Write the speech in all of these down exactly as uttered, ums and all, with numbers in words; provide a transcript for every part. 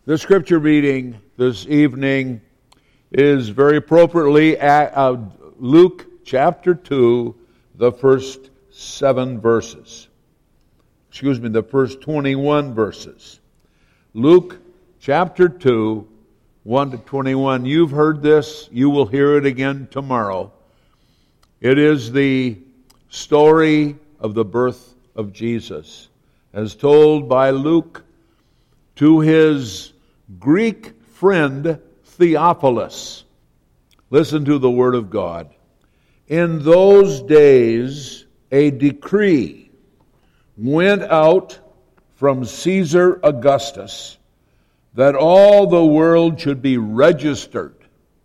The scripture reading this evening is very appropriately at uh, Luke chapter two, the first seven verses. Excuse me, the first twenty-one verses. Luke chapter two, one to twenty-one. You've heard this. You will hear it again tomorrow. It is the story of the birth of Jesus, as told by Luke to his Greek friend Theophilus. Listen to the word of God. In those days, a decree went out from Caesar Augustus that all the world should be registered.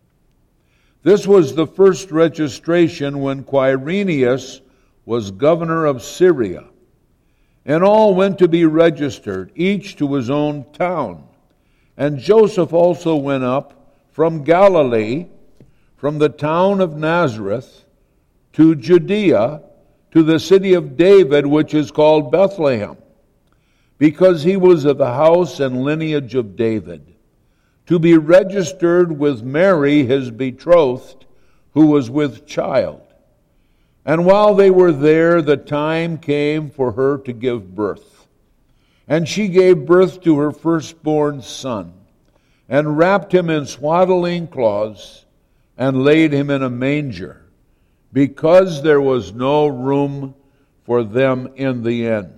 This was the first registration when Quirinius was governor of Syria, and all went to be registered, each to his own town. And Joseph also went up from Galilee, from the town of Nazareth, to Judea, to the city of David, which is called Bethlehem, because he was of the house and lineage of David, to be registered with Mary, his betrothed, who was with child. And while they were there, the time came for her to give birth. And she gave birth to her firstborn son, and wrapped him in swaddling cloths, and laid him in a manger, because there was no room for them in the inn.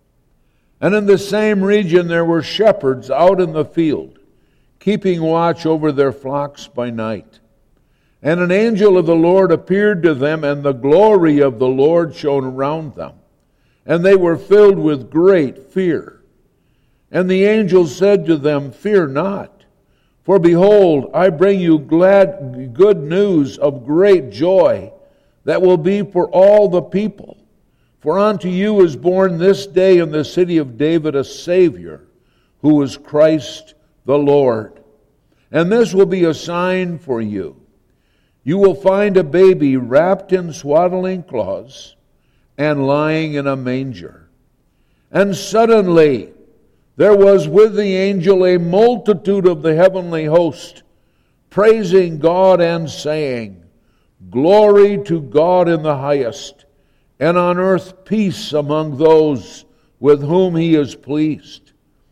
And in the same region there were shepherds out in the field, keeping watch over their flocks by night. And an angel of the Lord appeared to them, and the glory of the Lord shone around them. And they were filled with great fear. And the angel said to them, Fear not, for behold, I bring you glad good news of great joy that will be for all the people. For unto you is born this day in the city of David a Savior, who is Christ the Lord. And this will be a sign for you. You will find a baby wrapped in swaddling cloths and lying in a manger. And suddenly there was with the angel a multitude of the heavenly host, praising God and saying, Glory to God in the highest, and on earth peace among those with whom he is pleased.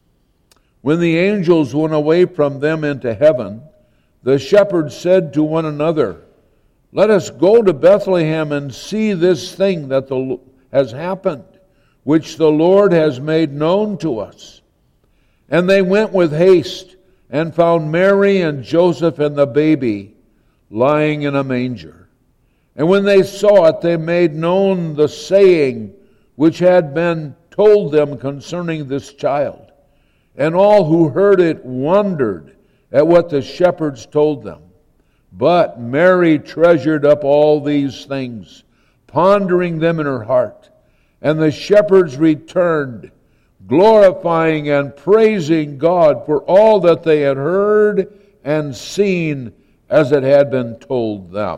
When the angels went away from them into heaven, the shepherds said to one another, Let us go to Bethlehem and see this thing that the, has happened, which the Lord has made known to us. And they went with haste and found Mary and Joseph and the baby lying in a manger. And when they saw it, they made known the saying which had been told them concerning this child. And all who heard it wondered at what the shepherds told them. But Mary treasured up all these things, pondering them in her heart. And the shepherds returned, glorifying and praising God for all that they had heard and seen as it had been told them.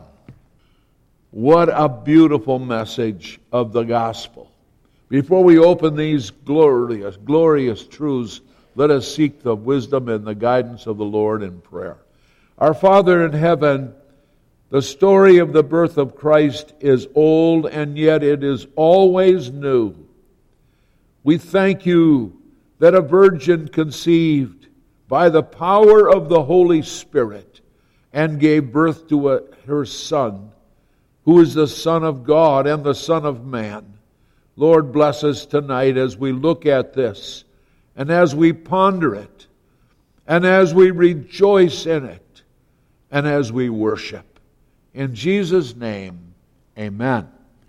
What a beautiful message of the gospel. Before we open these glorious, glorious truths, let us seek the wisdom and the guidance of the Lord in prayer. Our Father in heaven, the story of the birth of Christ is old, and yet it is always new. We thank you that a virgin conceived by the power of the Holy Spirit and gave birth to a, her Son, who is the Son of God and the Son of Man. Lord, bless us tonight as we look at this, and as we ponder it, and as we rejoice in it, and as we worship. In Jesus' name, amen.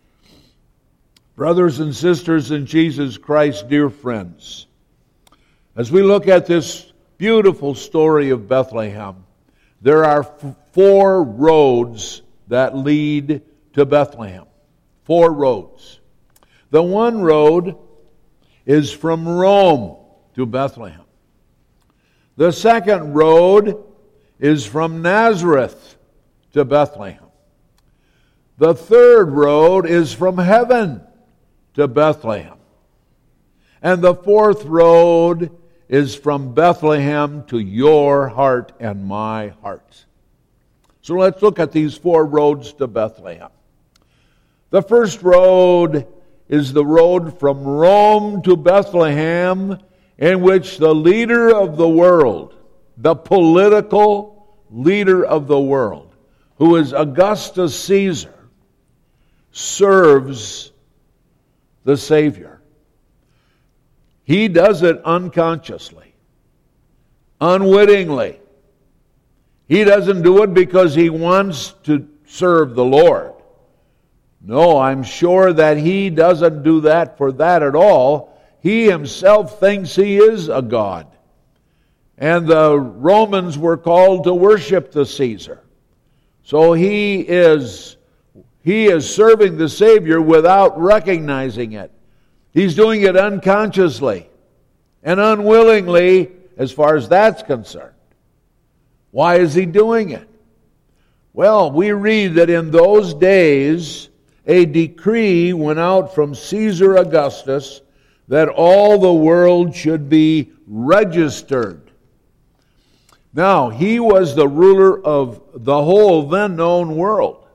Brothers and sisters in Jesus Christ, dear friends, as we look at this beautiful story of Bethlehem, there are f- four roads that lead to Bethlehem. Four roads. The one road is from Rome to Bethlehem. The second road is from Nazareth to Bethlehem. The third road is from heaven to Bethlehem. And the fourth road is from Bethlehem to your heart and my heart. So let's look at these four roads to Bethlehem. The first road is the road from Rome to Bethlehem, in which the leader of the world, the political leader of the world, who is Augustus Caesar, serves the Savior. He does it unconsciously, unwittingly. He doesn't do it because he wants to serve the Lord. No, I'm sure that he doesn't do that for that at all. He himself thinks he is a god. And the Romans were called to worship the Caesar. So he is, he is serving the Savior without recognizing it. He's doing it unconsciously and unwillingly as far as that's concerned. Why is he doing it? Well, we read that in those days a decree went out from Caesar Augustus that all the world should be registered. Now, he was the ruler of the whole then known world.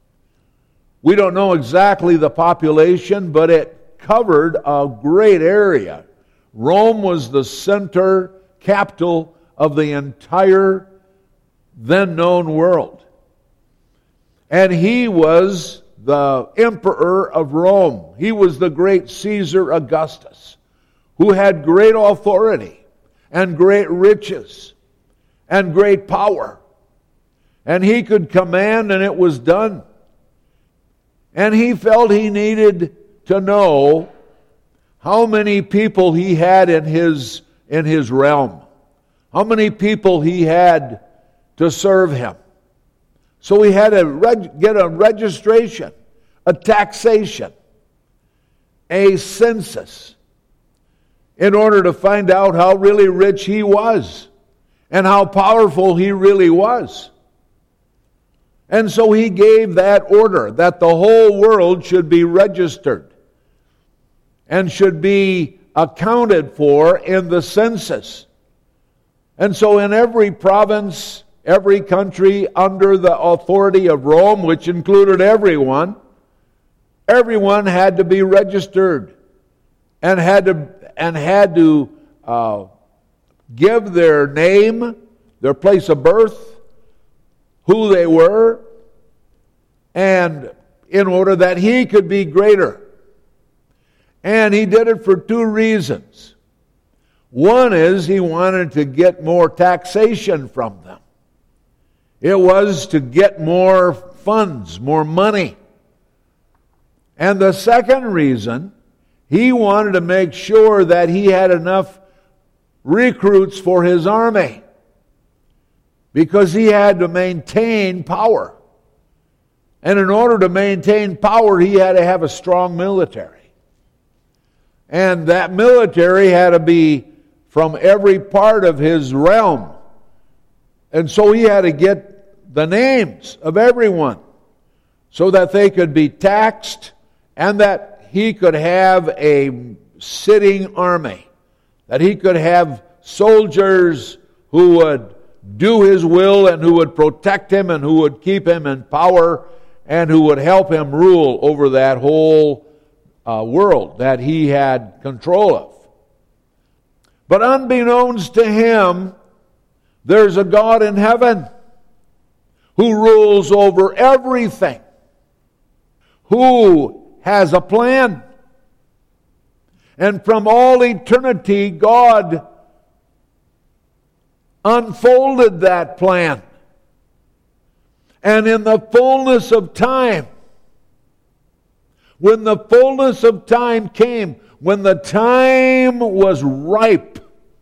We don't know exactly the population, but it covered a great area. Rome was the center, capital of the entire then known world. And he was the emperor of Rome. He was the great Caesar Augustus, who had great authority and great riches and great power. And he could command, and it was done. And he felt he needed to know how many people he had in his, in his realm, how many people he had to serve him. So he had to reg- get a registration, a taxation, a census, in order to find out how really rich he was and how powerful he really was. And so he gave that order that the whole world should be registered and should be accounted for in the census. And so in every province, every country under the authority of Rome, which included everyone, everyone had to be registered and had to and had to uh, give their name, their place of birth, who they were, and in order that he could be greater. And he did it for two reasons. One is he wanted to get more taxation from them. It was to get more funds, more money. And the second reason, he wanted to make sure that he had enough recruits for his army, because he had to maintain power. And in order to maintain power, he had to have a strong military. And that military had to be from every part of his realm. And so he had to get the names of everyone so that they could be taxed and that he could have a sitting army, that he could have soldiers who would do his will and who would protect him and who would keep him in power and who would help him rule over that whole uh, world that he had control of. But unbeknownst to him, there's a God in heaven who rules over everything, who has a plan. And from all eternity, God unfolded that plan. And in the fullness of time, when the fullness of time came, when the time was ripe,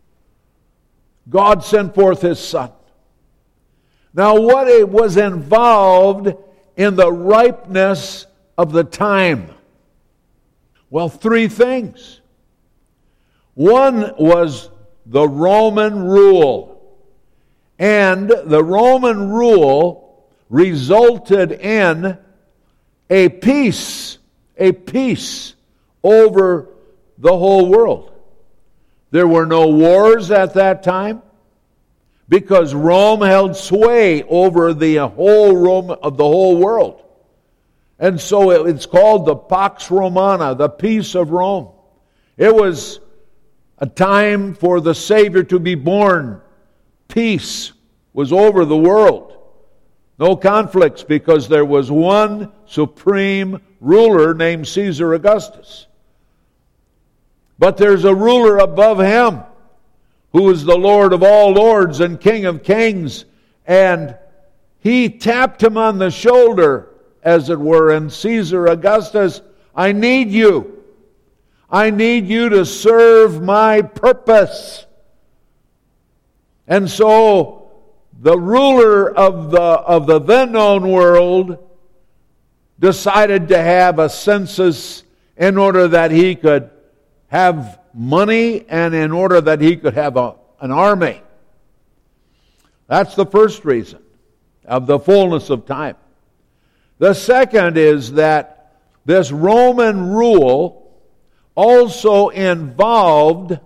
God sent forth His Son. Now, what it was involved in the ripeness of the time? Well, three things. One was the Roman rule. And the Roman rule resulted in a peace, a peace over the whole world. There were no wars at that time because Rome held sway over the whole Rome of the whole world. And so it's called the Pax Romana, the peace of Rome. It was a time for the Savior to be born. Peace was over the world. No conflicts because there was one supreme ruler named Caesar Augustus. But there's a ruler above him who is the Lord of all lords and King of kings. And he tapped him on the shoulder, as it were, and Caesar Augustus, I need you. I need you to serve my purpose. And so the ruler of the, of the then known world decided to have a census in order that he could have money and in order that he could have a, an army. That's the first reason of the fullness of time. The second is that this Roman rule also involved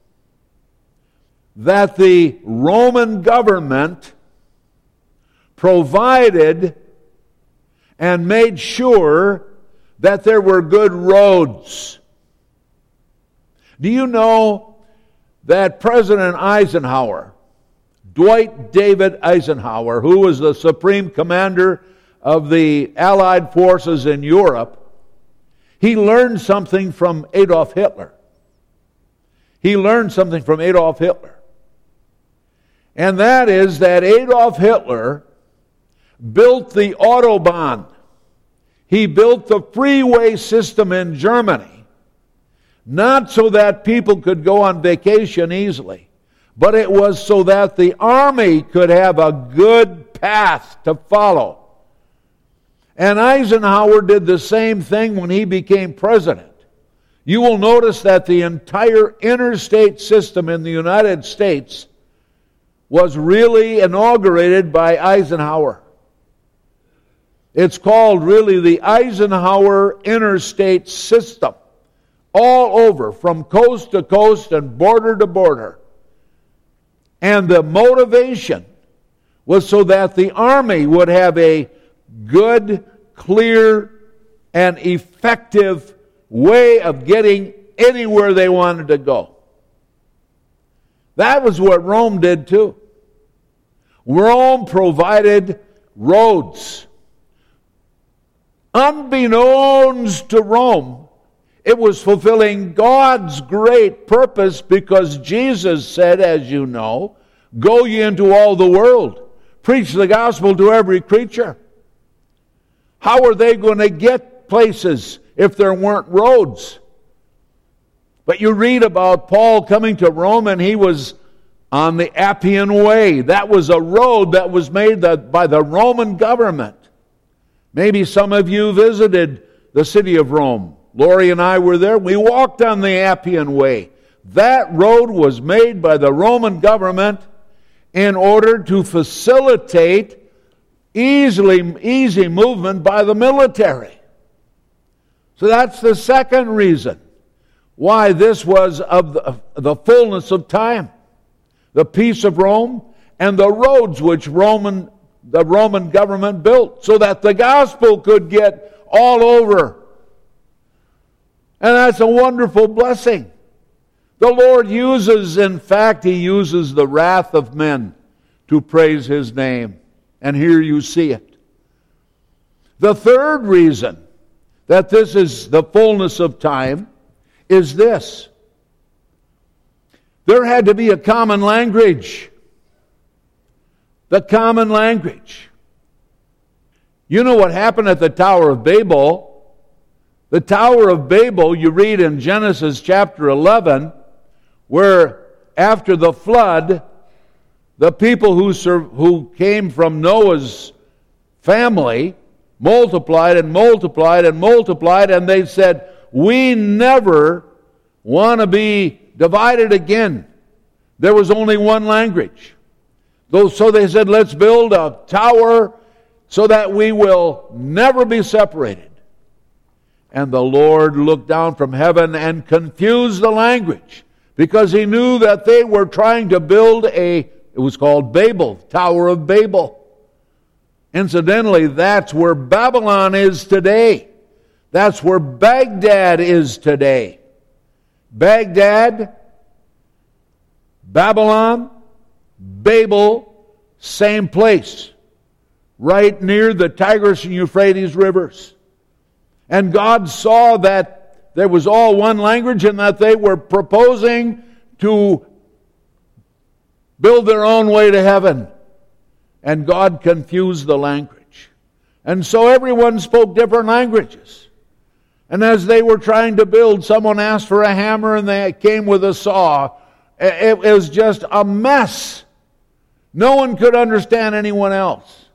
that the Roman government provided and made sure that there were good roads. Do you know that President Eisenhower, Dwight David Eisenhower, who was the supreme commander of the Allied forces in Europe, he learned something from Adolf Hitler. He learned something from Adolf Hitler. And that is that Adolf Hitler built the Autobahn. He built the freeway system in Germany, not so that people could go on vacation easily, but it was so that the army could have a good path to follow. And Eisenhower did the same thing when he became president. You will notice that the entire interstate system in the United States was really inaugurated by Eisenhower. It's called really the Eisenhower Interstate System. All over, from coast to coast and border to border. And the motivation was so that the army would have a good, clear, and effective way of getting anywhere they wanted to go. That was what Rome did too. Rome provided roads. Unbeknownst to Rome, it was fulfilling God's great purpose because Jesus said, as you know, go ye into all the world, preach the gospel to every creature. How are they going to get places if there weren't roads? But you read about Paul coming to Rome and he was on the Appian Way. That was a road that was made by the Roman government. Maybe some of you visited the city of Rome. Lori and I were there. We walked on the Appian Way. That road was made by the Roman government in order to facilitate easily, easy movement by the military. So that's the second reason why this was of the, the fullness of time. The peace of Rome and the roads which Roman, the Roman government built so that the gospel could get all over. And that's a wonderful blessing. The Lord uses, in fact, He uses the wrath of men to praise His name. And here you see it. The third reason that this is the fullness of time is this. There had to be a common language. The common language. You know what happened at the Tower of Babel? The Tower of Babel, you read in Genesis chapter eleven, where after the flood, the people who, serve, who came from Noah's family multiplied and multiplied and multiplied, and they said, we never want to be divided again. There was only one language. So they said, let's build a tower so that we will never be separated. And the Lord looked down from heaven and confused the language, because he knew that they were trying to build a, it was called Babel, Tower of Babel. Incidentally, that's where Babylon is today. That's where Baghdad is today. Baghdad, Babylon, Babel, same place, right near the Tigris and Euphrates rivers. And God saw that there was all one language and that they were proposing to build their own way to heaven. And God confused the language. And so everyone spoke different languages. And as they were trying to build, someone asked for a hammer and they came with a saw. It was just a mess. No one could understand anyone else.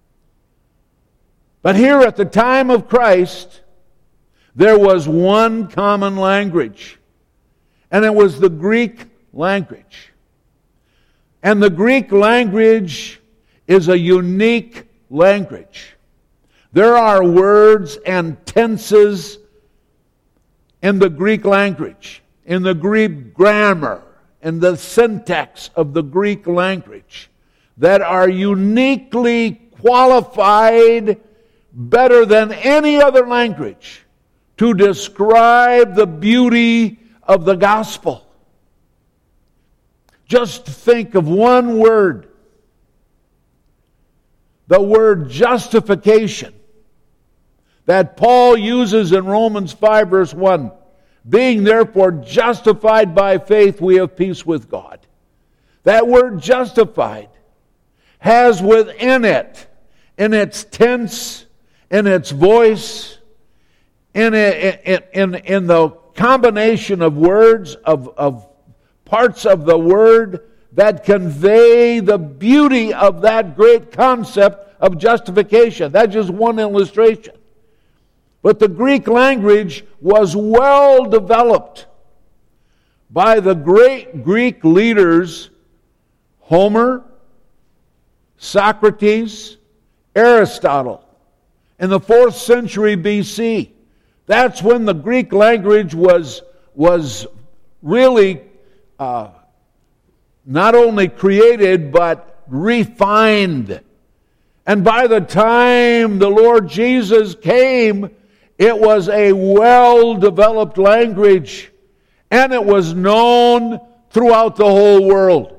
But here at the time of Christ, there was one common language. And it was the Greek language. And the Greek language is a unique language. There are words and tenses in the Greek language, in the Greek grammar, in the syntax of the Greek language that are uniquely qualified better than any other language to describe the beauty of the gospel. Just think of one word. The word justification that Paul uses in Romans five verse one. Being therefore justified by faith, we have peace with God. That word justified has within it, in its tense, in its voice, in, in, in, in the combination of words, of, of parts of the word that convey the beauty of that great concept of justification. That's just one illustration. But the Greek language was well developed by the great Greek leaders Homer, Socrates, Aristotle in the fourth century B C. That's when the Greek language was, was really uh, not only created but refined. And by the time the Lord Jesus came, it was a well-developed language, and it was known throughout the whole world.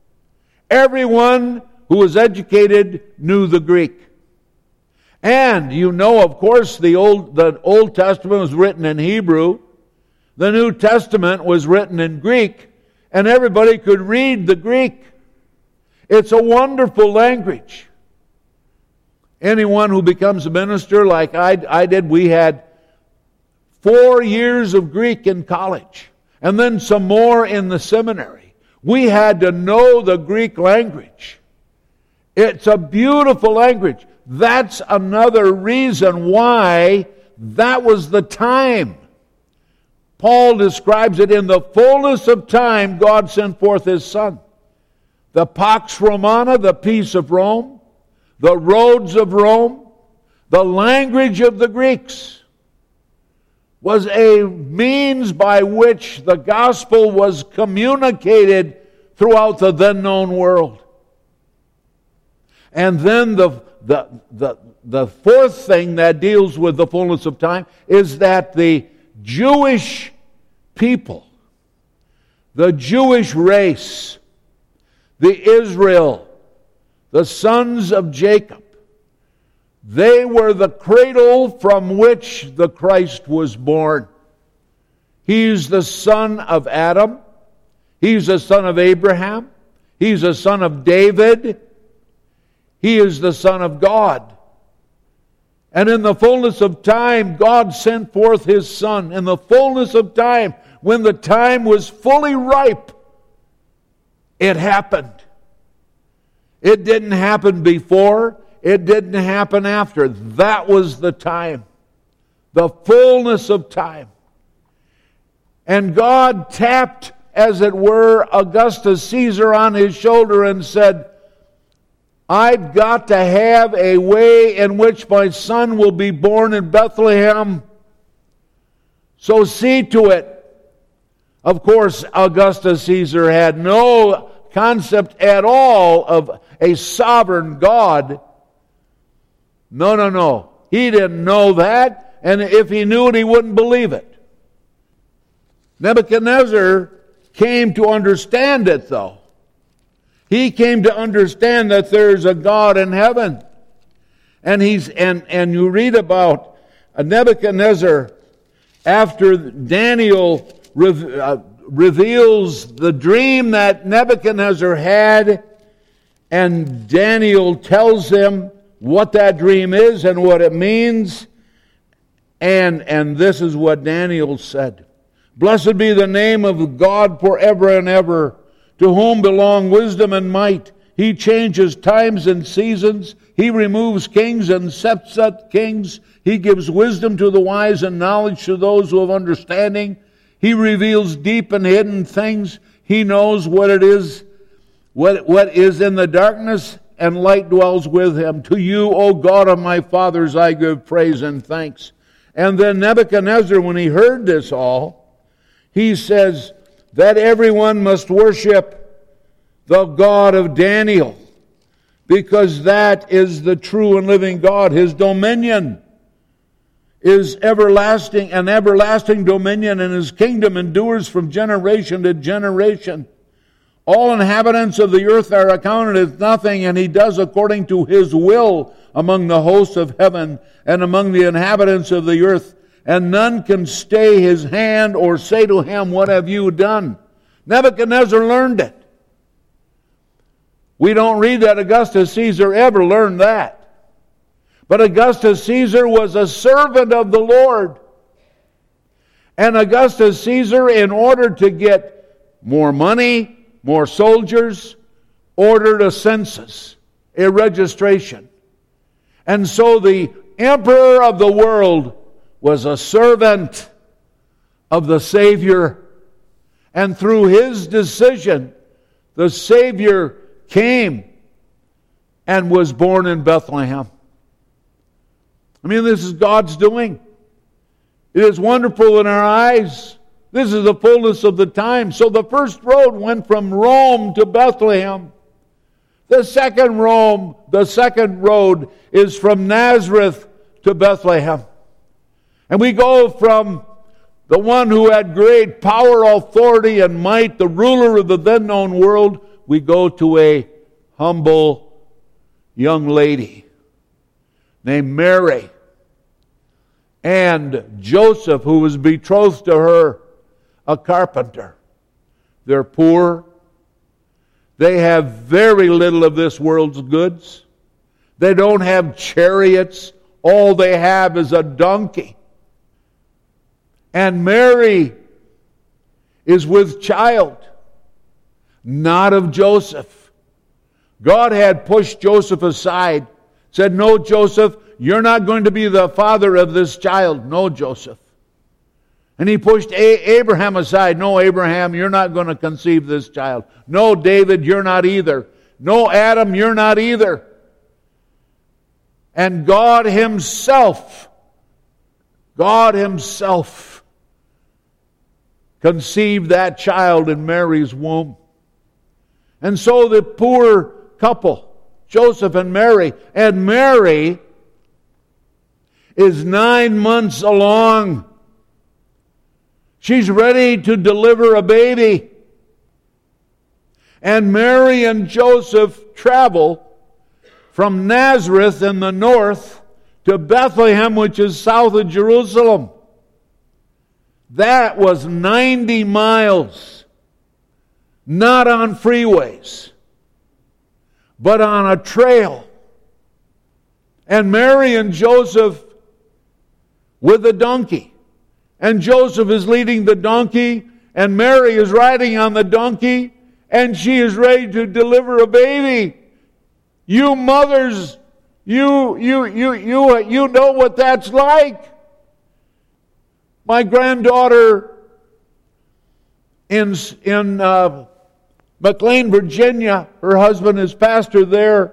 Everyone who was educated knew the Greek. And you know, of course, the Old, the Old Testament was written in Hebrew. The New Testament was written in Greek, and everybody could read the Greek. It's a wonderful language. Anyone who becomes a minister like I, I did, we had four years of Greek in college and then some more in the seminary. We had to know the Greek language. It's a beautiful language. That's another reason why that was the time. Paul describes it, in the fullness of time, God sent forth His Son. The Pax Romana, the peace of Rome, the roads of Rome, the language of the Greeks, was a means by which the gospel was communicated throughout the then known world. And then the, the, the, the fourth thing that deals with the fullness of time is that the Jewish people, the Jewish race, the Israel, the sons of Jacob, they were the cradle from which the Christ was born. He's the son of Adam. He's the son of Abraham. He's the son of David. He is the Son of God. And in the fullness of time, God sent forth His Son. In the fullness of time, when the time was fully ripe, it happened. It didn't happen before. It didn't happen after. That was the time. The fullness of time. And God tapped, as it were, Augustus Caesar on his shoulder and said, I've got to have a way in which my son will be born in Bethlehem. So see to it Of course, Augustus Caesar had no concept at all of a sovereign God. No, no, no. He didn't know that, and if he knew it, he wouldn't believe it. Nebuchadnezzar came to understand it, though. He came to understand that there's a God in heaven. And he's and, and you read about Nebuchadnezzar after Daniel re, uh, reveals the dream that Nebuchadnezzar had, and Daniel tells him what that dream is and what it means. And, and this is what Daniel said. Blessed be the name of God forever and ever, to whom belong wisdom and might. He changes times and seasons. He removes kings and sets up kings. He gives wisdom to the wise and knowledge to those who have understanding. He reveals deep and hidden things. He knows what it is, what, what is in the darkness, and light dwells with him. To you, O God of my fathers, I give praise and thanks. And then Nebuchadnezzar, when he heard this all, he says that everyone must worship the God of Daniel, because that is the true and living God. His dominion is everlasting, an everlasting dominion, and his kingdom endures from generation to generation. All inhabitants of the earth are accounted as nothing, and he does according to his will among the hosts of heaven and among the inhabitants of the earth. And none can stay his hand or say to him, what have you done? Nebuchadnezzar learned it. We don't read that Augustus Caesar ever learned that. But Augustus Caesar was a servant of the Lord. And Augustus Caesar, in order to get more money, more soldiers, ordered a census, a registration. And so the emperor of the world was a servant of the Savior. And through his decision, the Savior came and was born in Bethlehem. I mean, this is God's doing. It is wonderful in our eyes. This is the fullness of the time. So the first road went from Rome to Bethlehem. The second Rome, the second road is from Nazareth to Bethlehem. And we go from the one who had great power, authority, and might, the ruler of the then known world, we go to a humble young lady named Mary, and Joseph, who was betrothed to her, a carpenter. They're poor. They have very little of this world's goods. They don't have chariots. All they have is a donkey. And Mary is with child, not of Joseph. God had pushed Joseph aside, said, no, Joseph, you're not going to be the father of this child. No, Joseph. And he pushed A- Abraham aside. No, Abraham, you're not going to conceive this child. No, David, you're not either. No, Adam, you're not either. And God Himself, God Himself conceived that child in Mary's womb. And so the poor couple, Joseph and Mary, and Mary is nine months along. She's ready to deliver a baby. And Mary and Joseph travel from Nazareth in the north to Bethlehem, which is south of Jerusalem. That was ninety miles. Not on freeways, but on a trail. And Mary and Joseph with the donkey. And Joseph is leading the donkey, and Mary is riding on the donkey, and she is ready to deliver a baby. You mothers, you you you you you know what that's like. My granddaughter in in uh, McLean, Virginia, her husband is pastor there.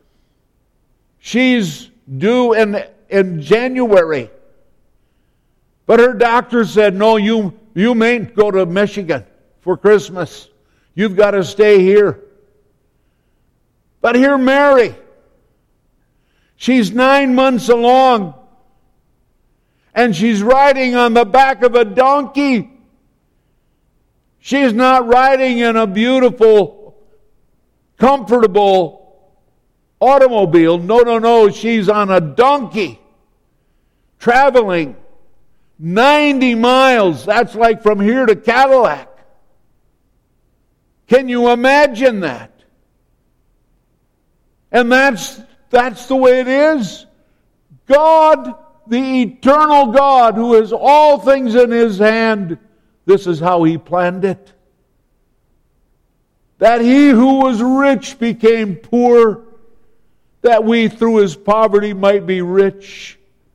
She's due in in January. But her doctor said, no, you, You mayn't go to Michigan for Christmas. You've got to stay here. But here Mary, she's nine months along, and she's riding on the back of a donkey. She's not riding in a beautiful, comfortable automobile. No, no, no. She's on a donkey, traveling ninety miles. That's like from here to Cadillac. Can you imagine that? And that's, that's the way it is. God, the eternal God who has all things in His hand, this is how He planned it. That He who was rich became poor, that we through His poverty might be rich.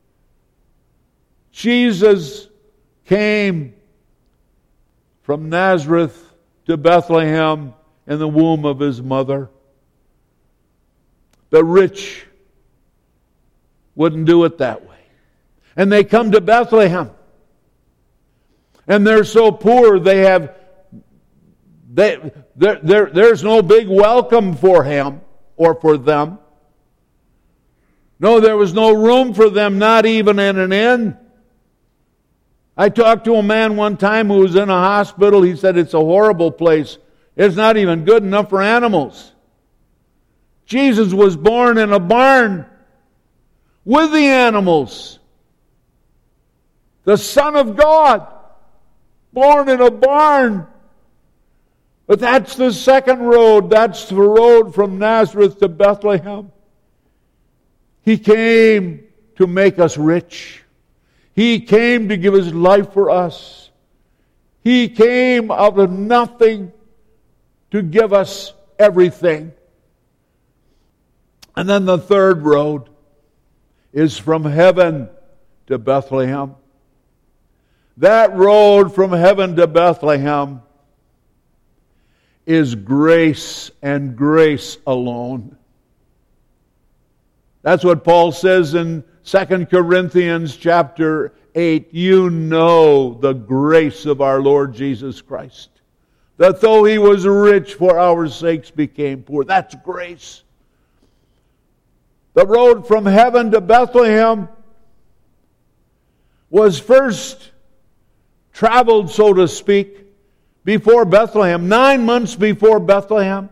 Jesus came from Nazareth to Bethlehem in the womb of His mother. The rich wouldn't do it that way. And they come to Bethlehem. And they're so poor, they have, they, there, there, there's no big welcome for him or for them. No, there was no room for them, not even in an inn. I talked to a man one time who was in a hospital. He said it's a horrible place. It's not even good enough for animals. Jesus was born in a barn with the animals. The Son of God, born in a barn. But that's the second road. That's the road from Nazareth to Bethlehem. He came to make us rich. He came to give His life for us. He came out of nothing to give us everything. And then the third road is from heaven to Bethlehem. That road from heaven to Bethlehem is grace and grace alone. That's what Paul says in Second Corinthians chapter eight. You know the grace of our Lord Jesus Christ, that though He was rich, for our sakes became poor. That's grace. The road from heaven to Bethlehem was first traveled, so to speak, before Bethlehem, nine months before Bethlehem.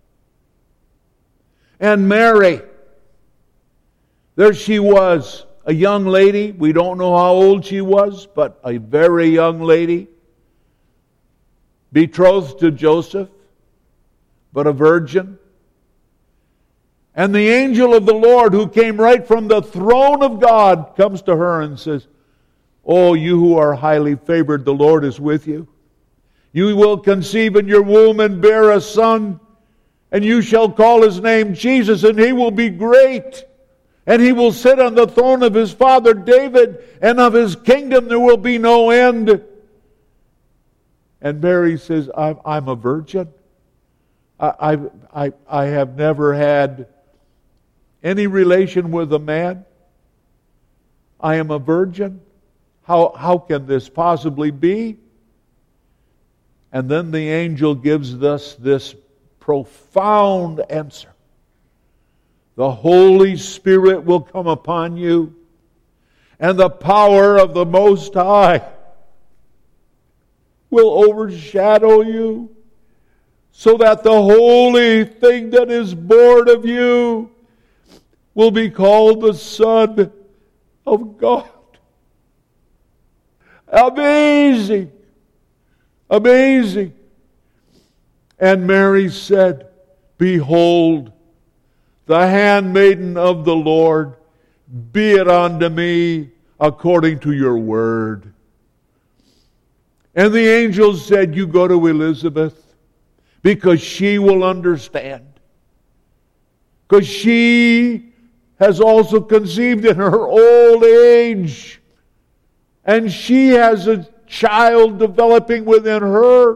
And Mary, there she was, a young lady. We don't know how old she was, but a very young lady, betrothed to Joseph, but a virgin. And the angel of the Lord, who came right from the throne of God, comes to her and says, "Oh, you who are highly favored, the Lord is with you. You will conceive in your womb and bear a son, and you shall call His name Jesus, and He will be great. And He will sit on the throne of His father David, and of His kingdom there will be no end." And Mary says, I'm, I'm a virgin. I, I, I, I have never had any relation with a man. I am a virgin. How, how can this possibly be? And then the angel gives us this profound answer. The Holy Spirit will come upon you, and the power of the Most High will overshadow you, so that the holy thing that is born of you will be called the Son of God. Amazing! Amazing! And Mary said, "Behold, the handmaiden of the Lord, be it unto me according to your word." And the angel said, "You go to Elizabeth, because she will understand. Because she has also conceived in her old age, and she has a child developing within her."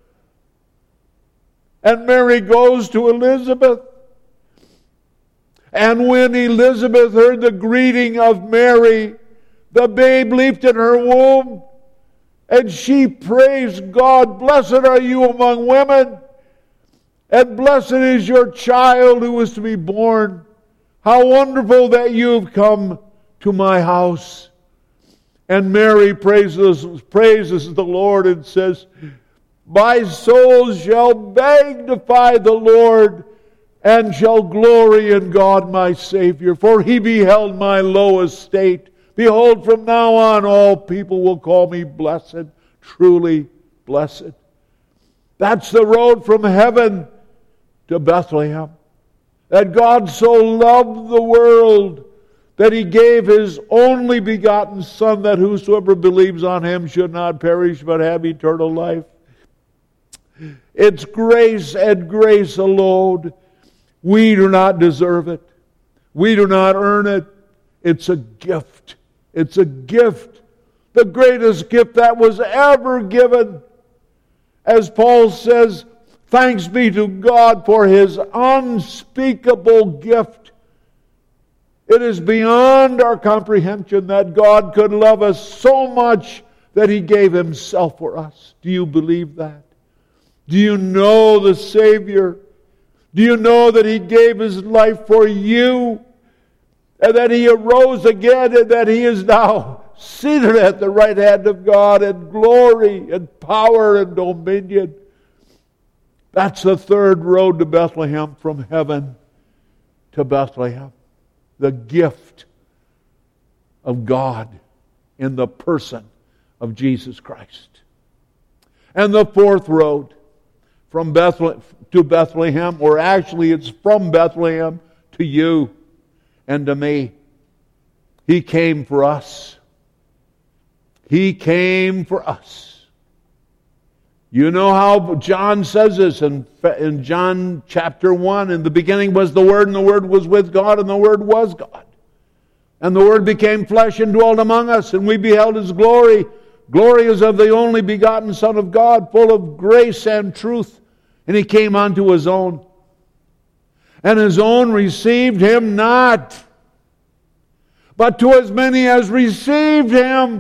And Mary goes to Elizabeth. And when Elizabeth heard the greeting of Mary, the babe leaped in her womb. And she praised God. Blessed are you among women, and blessed is your child who is to be born. How wonderful that you have come to my house. And Mary praises, praises the Lord and says, my soul shall magnify the Lord, and shall glory in God my Savior, for he beheld my low estate. Behold, from now on all people will call me blessed, truly blessed. That's the road from heaven to Bethlehem. That God so loved the world that he gave his only begotten Son, that whosoever believes on him should not perish but have eternal life. It's grace and grace alone. We do not deserve it. We do not earn it. It's a gift. It's a gift. The greatest gift that was ever given. As Paul says, thanks be to God for his unspeakable gift. It is beyond our comprehension that God could love us so much that he gave himself for us. Do you believe that? Do you know the Savior? Do you know that he gave his life for you? And that he arose again, and that he is now seated at the right hand of God in glory and power and dominion. That's the third road to Bethlehem, from heaven to Bethlehem. The gift of God in the person of Jesus Christ. And the fourth road from Bethlehem to Bethlehem, or actually it's from Bethlehem to you and to me. He came for us. He came for us. You know how John says this in, in John chapter one. In the beginning was the Word, and the Word was with God, and the Word was God. And the Word became flesh and dwelt among us, and we beheld his glory. Glory is of the only begotten Son of God, full of grace and truth. And he came unto his own, and his own received him not. But to as many as received him,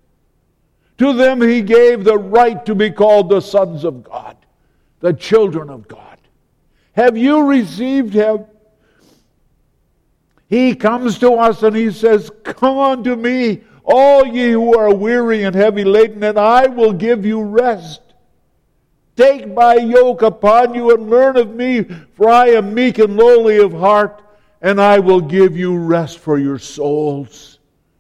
to them he gave the right to be called the sons of God, the children of God. Have you received him? He comes to us and he says, come unto me, all ye who are weary and heavy laden, and I will give you rest. Take my yoke upon you and learn of me, for I am meek and lowly of heart, and I will give you rest for your souls.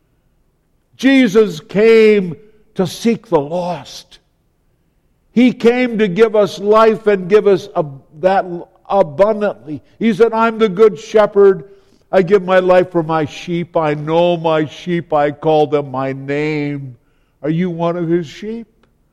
Jesus came to seek the lost. He came to give us life and give us that abundantly. He said, I'm the good shepherd. I give my life for my sheep. I know my sheep. I call them by name. Are you one of his sheep?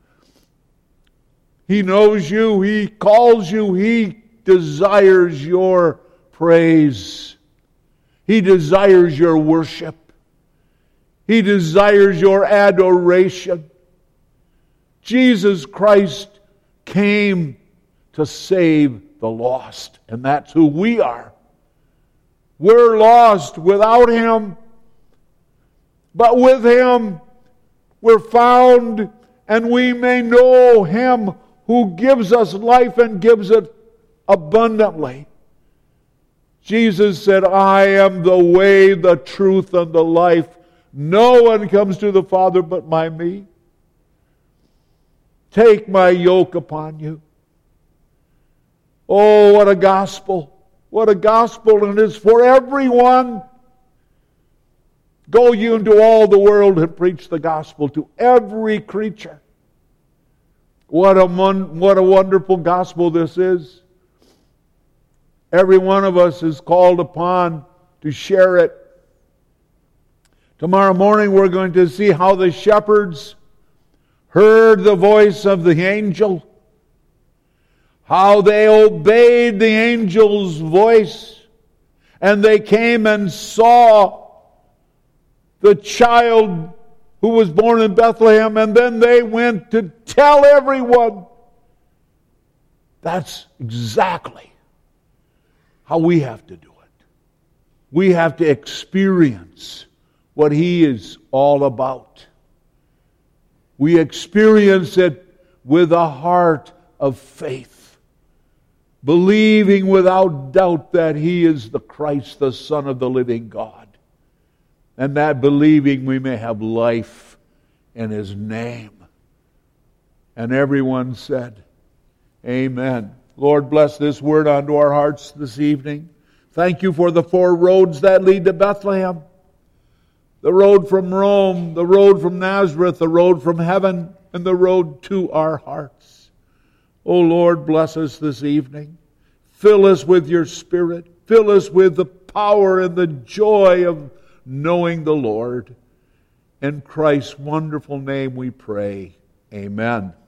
He knows you. He calls you. He desires your praise. He desires your worship. He desires your adoration. Jesus Christ came to save the lost, and that's who we are. We're lost without him, but with him we're found, and we may know him who gives us life and gives it abundantly. Jesus said, I am the way, the truth, and the life. No one comes to the Father but by me. Take my yoke upon you. Oh, what a gospel. What a gospel, and it's for everyone. Go you into all the world and preach the gospel to every creature. What a, what a wonderful gospel this is. Every one of us is called upon to share it. Tomorrow morning we're going to see how the shepherds heard the voice of the angel, how they obeyed the angel's voice, and they came and saw the child who was born in Bethlehem, and then they went to tell everyone. That's exactly how we have to do it. We have to experience what he is all about. We experience it with a heart of faith, believing without doubt that He is the Christ, the Son of the living God. And that believing we may have life in His name. And everyone said, Amen. Lord, bless this word unto our hearts this evening. Thank You for the four roads that lead to Bethlehem. The road from Rome, the road from Nazareth, the road from heaven, and the road to our hearts. Oh Lord, bless us this evening. Fill us with Your Spirit. Fill us with the power and the joy of knowing the Lord. In Christ's wonderful name we pray. Amen.